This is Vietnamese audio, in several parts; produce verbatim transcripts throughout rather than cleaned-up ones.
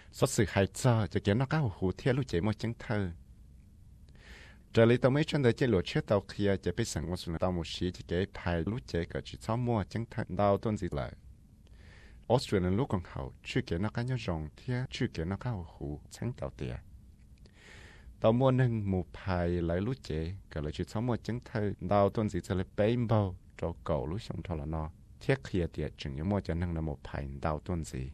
số sự hại cho cho kiến nó cá hồ thiên lúc chế một chứng thơ trở lại tàu mấy chân đời chế lụa chết tàu kia chế bị sẵn một số tàu một xí chỉ cái bài lúc chế cả chỉ sáu mua chứng thơ đào tuần gì lại Australia lúc còn hậu chưa kiến nó cá nhau rồng thiên chưa kiến nó cá hồ sáng tàu tiền tàu mua nâng một bài lại lúc chế cả lại chỉ sáu mua chứng thơ đào tuần gì sẽ là bém bao cho cầu lúc xong thôi là nó thiết kia tiền chừng như mua cho nâng là một bài đào tuần gì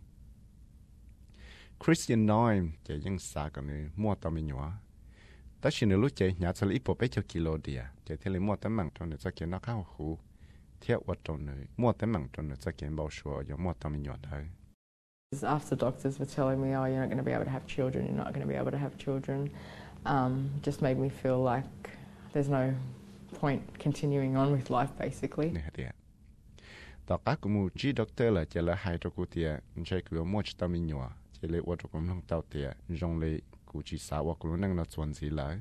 Christian nói chỉ những sao cái này mua tao mình nhỏ, tất nhiên là lúc chơi nhà sẽ lấy bộ bé cho kilo đi à, chỉ thấy lấy mua tấm bằng trong này sẽ kiếm nó khá hữu, theo vật trong này mua tấm bằng trong này sẽ kiếm bao số, rồi mua tao mình nhỏ thôi. After doctors were telling me, oh, you're not going to be able to have children, you're not going to be able to have children, um, just made me feel like there's no point continuing on with life, basically. Nè đi à, tao các cũng mua chỉ doctor là chỉ là hai trâu cụ tiệt, chơi cứ mua cho tao mình nhỏ. chỉ lấy ô tô cũng không tao tiệt, dùng lấy cụ chỉ sáu ô cũng năng nó chuẩn gì lại.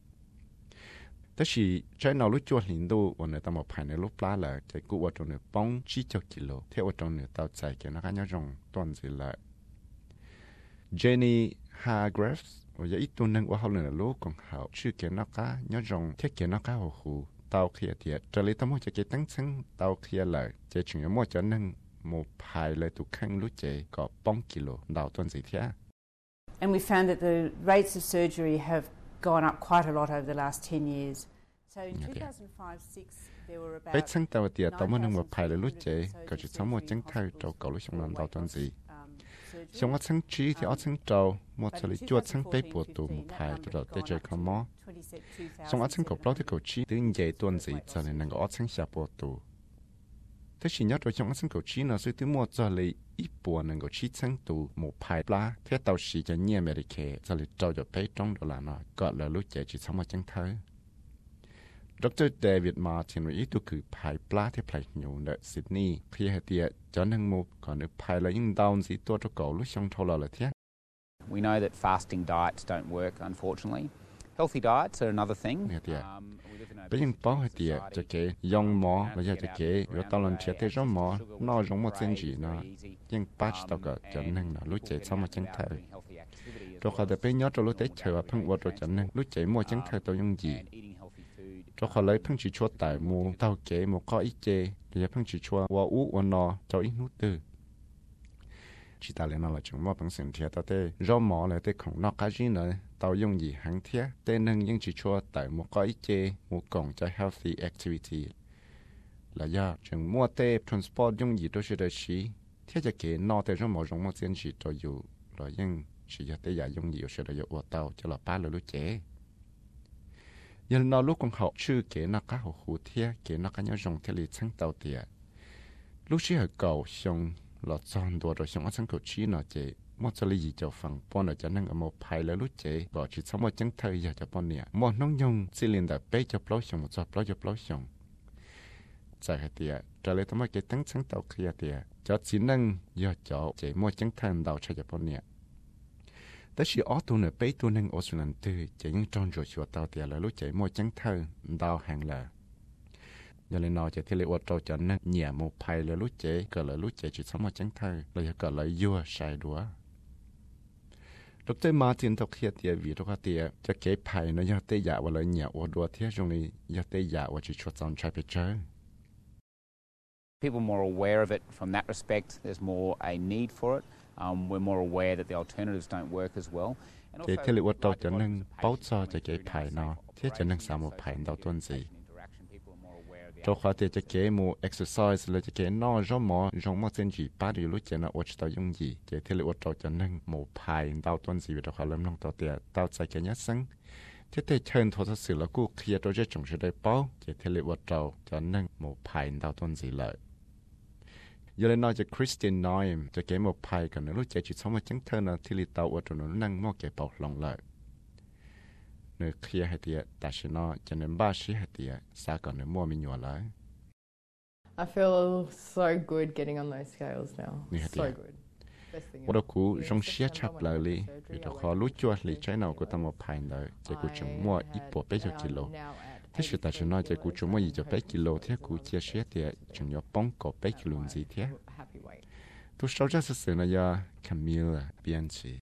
Thế thì trái nào lúc chuột liền đâu,วันนี้ตามมาภายในลูกปลาเลยจะกูว่าตรงนี้ป้องชี้จกิโลเที่ยวตรงนี้ตาวใจแกนักการยงต้นสิละ Jenny Hargreaves ว่าจะอีตัวนึงว่าเขาเนี่ยลูกของเขาชื่อแกนักการยงเที่ยวแกนักการหัวหูตาวเขียเดียจะเลยต้องมั่วจะเกิดตั้งซึ่งตาวเขียเลยจะถึงจะมั่วจะนึงหมู่ภายเลยถูกขังรู้ใจก็ป้องกิโลดาวต้นสิเที่ย And we found that the rates of surgery have gone up quite a lot over the last ten years. So in two thousand five six there were about ไปชั้งตัวเดียต่อมาหนึ่งว่าภายเลยรู้ใจก็จะสามารถจังเท่าเจ้าเก่าหรือช่วงนั้นดาวต้นสิช่วงว่าชั้งจีที่เอาชั้งเจ้ามั่วจะเลยจวดชั้งไปปวดตัวหมู่ภายตัวเตจคอมอช่วงว่าชั้งกับเราที่เขาจีถึงใหญ่ต้นสิจะเลยนั่งก็เอาชั้งชาปวดตัวแต่สิ่งนี้ตัวช่วงว่าชั้งเขาจีน่ะซึ่งที่มั่วจะเลยอีปวดนั่งก็จีชั้งตัวหมู่ภายปลาเที่ยวตัวสีจะเงียบไม่ได้แค่จะเลยเจ้าจะไปตรงตัวละเนาะก็เลยรู้ใจจีสามารถจังเท่าDoctor David Martin ว่าอีตัวคือภายปลาที่พลายอยู่ในซิดนีย์เพียงเดียจอนังมุกก่อนนึกภายแล้วยิ่งดาวน์สิตัวตัวเก่าลุช่องเท่าเราเลยเทีย We know that fasting diets don't work, unfortunately. Healthy diets are another thing. เนี่ยเดียเป็นยังป้องให้เดียจะเกยยองหมอแล้วจะเกยอยู่ตอนหลังเชียเตจหมอนอรงหมดเส้นจีนะยังปัจตัวก็จอนังนะลุใจสามารถจังเท่าตัวเขาจะเป็นยอดตัวลุเตเชื่อพังวัวตัวจอนังลุใจมั่วจังเท่าตัวยังจีcho họ lấy phăng chỉ chua tại mù tàu kế một có ít chê để phăng chỉ chua và ú và nọ cho ít nút từ chỉ ta lên nó là chúng mà bằng sinh thiệt ta tê do mỏ là tê không nó cái gì nữa tàu dùng gì hàng thiệt tê nâng những chỉ chua tại một có ít chê một cổng cho healthy activity là do chúng mua tê transport dùng gì đó sẽ được xí thiết cho kế nọ tê do mỏ dùng một tiền chỉ cho dù rồi nhưng chỉ cho tê giả dùng gì sẽ được ở tàu cho là ba lửa lúc chếยังนอลูกของเขาชื่อเก๋นักเขาหูเทียเก๋นักการยงเทลีชั้งเตาเตียลูกชื่อเก่าชงหลอดซอนตัวโดยชงอันชั้งเขาชี้นอเจมอจะลีจะฟังปอนจะนั่งอโมภายแล้วลูกเจบอกชิดสมมติจังเธออยากจะปอนเนี่ยมอน้องยงสิลินแต่เป๊จะปล่อยชงจะปล่อยจะปล่อยชงใจเตียจะเลยทำให้เก๋ตั้งชั้งเตาเคลียเตียจะสินั่งอยากจะเจมอจังเธอดาวใช่จะปอนเนี่ยแต่ชีออตัวเนี่ยไปตัวหนึ่งออสเตรเลียตื้อจะยังจอนจวดชัวเตาเตียแล้วรู้ใจมั่วจังเธอดาวแห่งเลยอย่าเลยนอจะที่เลยอดเราจะนั่งเหนี่ยมูภัยแล้วรู้ใจก็เลยรู้ใจจุดสมอจังเธอเลยก็เลยยั่วใส่ดัวดรมาร์ตินตกเขียเตียวีทุกเตียจะเก็บภัยนะยาเตยาว่าเลยเหนี่ยอดัวเทียตรงนี้ยาเตยาว่าจุดชัวจอนใช้ไปเจอ People are more aware of it from that respect. There's more a need for it. Um, we're more aware that the alternatives don't work as well. Thì thế liệu tôi cho nên bảo cho cho cái phải nó thế cho nên sao một phải đầu tuần gì cho khoa thì cho cái một exercise là cho cái nó giống mò giống mò trên gì ba điều lúc cho nó ở tao dùng gì thì thế liệu tôi cho nên một phải đầu tuần gì cho khoa lâm long tao thì tao chạy cái nhất sinh thế thì chân thôi thật sự là cô kia tôi sẽ trồng sẽ đây bao thì thế liệu tôi cho nên một phải đầu tuần gì lợi giờ lên nói cho Christian nói cho cái một bài còn nữa lúc chạy chỉ sống ở trắng thơ là thì li tàu ở trong nó năng mua cái bọc lòng lợi nơi kia hay tiệt tại sao nó cho nên ba sĩ hay tiệt sao còn nữa mua mình nhỏ lại I feel so good getting on those scales now. So good. Tôi đâu cũ trong xe chập lại đi vì đó khó lúc chua li trái nào của ta một bài lợi chạy của chúng mua ít bộ bé cho kilo thế sự tại sao nói chạy của chúng mua gì cho bé kilo thế của chia sẻ thì chúng nhớ bóng có bé kilo gì thế tôi sau ra sự sự này do Camilla Bianchi